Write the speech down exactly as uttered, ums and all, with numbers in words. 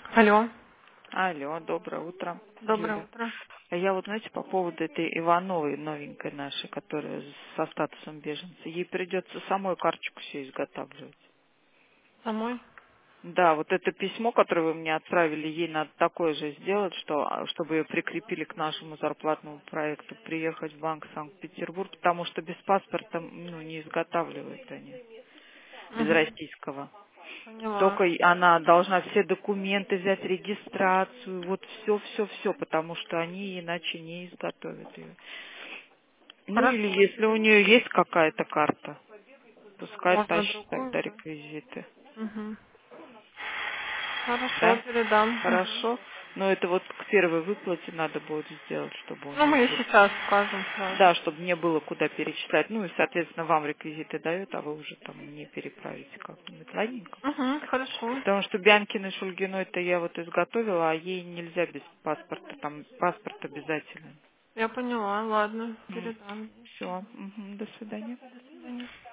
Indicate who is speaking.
Speaker 1: Алло,
Speaker 2: Алло, доброе утро,
Speaker 1: доброе
Speaker 2: Юля.
Speaker 1: утро.
Speaker 2: А Я вот, знаете, по поводу этой Ивановой, новенькой нашей, которая со статусом беженца, ей придется самой карточку все изготавливать.
Speaker 1: Домой?
Speaker 2: Да, вот это письмо, которое вы мне отправили, ей надо такое же сделать, что, а, чтобы ее прикрепили к нашему зарплатному проекту, приехать в банк Санкт-Петербург, потому что без паспорта ну, не изготавливают они, без
Speaker 1: Угу.
Speaker 2: российского.
Speaker 1: Поняла.
Speaker 2: Только и она должна все документы взять, регистрацию, вот все, все, все, потому что они иначе не изготовят ее. Ну или
Speaker 1: Хорошо.
Speaker 2: если у нее есть какая-то карта, пускай
Speaker 1: Можно
Speaker 2: тащит
Speaker 1: другую,
Speaker 2: тогда
Speaker 1: да?
Speaker 2: реквизиты.
Speaker 1: Угу. Хорошо,
Speaker 2: Да?
Speaker 1: передам. Угу.
Speaker 2: Хорошо. Но это вот к первой выплате надо будет сделать, чтобы у
Speaker 1: Ну, мы
Speaker 2: нее
Speaker 1: ей
Speaker 2: был.
Speaker 1: сейчас скажем сразу.
Speaker 2: Да, чтобы не было куда перечислять. Ну и, соответственно, вам реквизиты дают, а вы уже там мне переправите как-нибудь. Ладненько.
Speaker 1: Угу, хорошо.
Speaker 2: Потому что Бянкиной Шульгиной-то я вот изготовила, а ей нельзя без паспорта. Там паспорт обязательно.
Speaker 1: Я поняла, ладно, передам ей.
Speaker 2: Все. До свидания.
Speaker 1: До свидания.